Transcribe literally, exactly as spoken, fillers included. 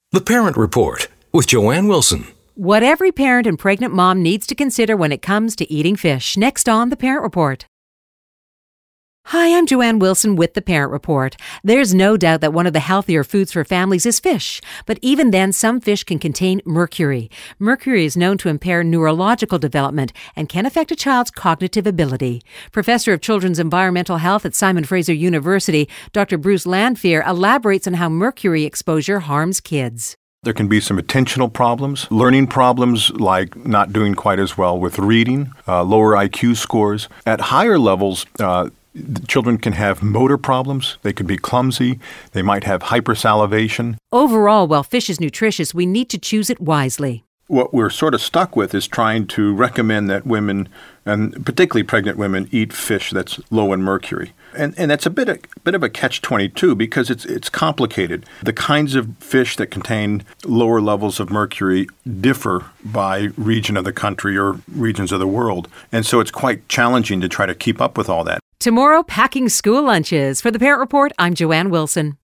The Parent Report with Joanne Wilson. What every parent and pregnant mom needs to consider when it comes to eating fish. Next on The Parent Report. Hi, I'm Joanne Wilson with The Parent Report. There's no doubt that one of the healthier foods for families is fish. But even then, some fish can contain mercury. Mercury is known to impair neurological development and can affect a child's cognitive ability. Professor of Children's Environmental Health at Simon Fraser University, Doctor Bruce Lanphier, elaborates on how mercury exposure harms kids. There can be some attentional problems, learning problems like not doing quite as well with reading, uh, lower I Q scores. At higher levels, uh, the children can have motor problems. They could be clumsy. They might have hypersalivation. Overall, while fish is nutritious, we need to choose it wisely. What we're sort of stuck with is trying to recommend that women, and particularly pregnant women, eat fish that's low in mercury. And and that's a bit of, bit of a catch twenty-two because it's it's complicated. The kinds of fish that contain lower levels of mercury differ by region of the country or regions of the world. And so it's quite challenging to try to keep up with all that. Tomorrow, packing school lunches. For The Parent Report, I'm Joanne Wilson.